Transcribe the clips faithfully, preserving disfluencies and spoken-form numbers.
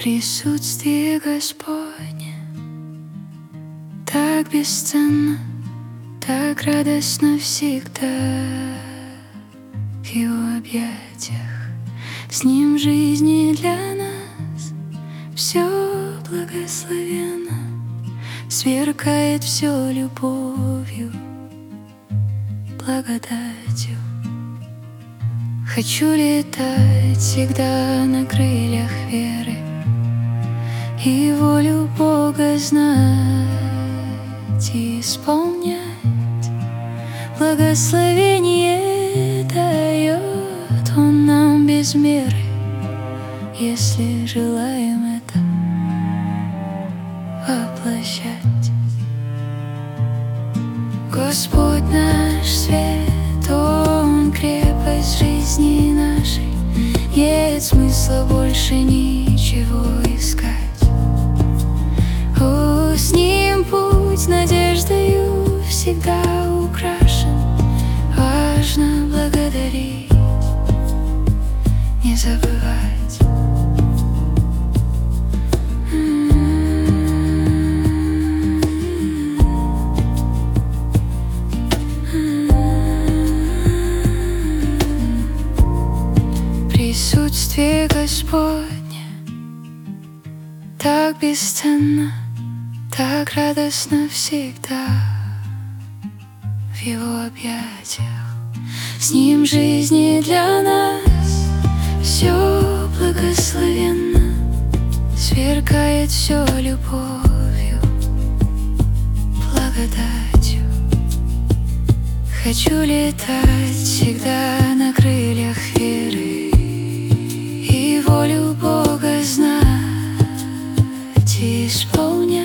Присутствие Господне так бесценно, так радостно всегда в Его объятиях. С Ним в жизни для нас все благословенно, сверкает все любовью, благодатью. Хочу летать всегда на крыльях веры и волю Бога знать и исполнять. Благословение дает Он нам без меры, если желаем это воплощать. Господь наш свет, Он крепость жизни нашей, нет смысла больше ничего искать. О, с Ним путь надеждою всегда украшен. Важно благодарить, не забывать. Присутствие Господне так бесценно, так радостно всегда в Его объятиях. С Ним в жизни для нас все благословенно, сверкает все любовью, благодатью. Хочу летать всегда на крыльях веры и волю Бога знать и исполнять.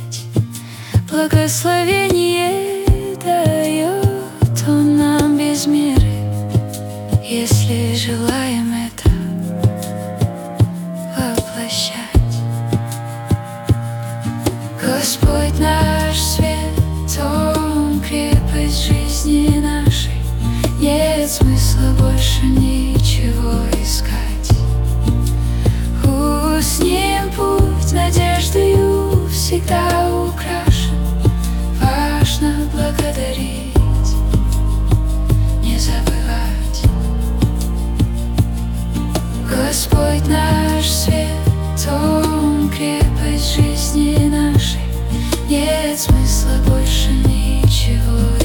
Благословение дает Он нам без меры, если желаем это воплощать. Господь наш свет, Он крепость жизни нашей, нет смысла больше ничего искать. У, с Ним путь надеждою всегда украшен. Важно благодарить, не забывать. Господь наш свет, Он крепость жизни нашей, нет смысла больше ничего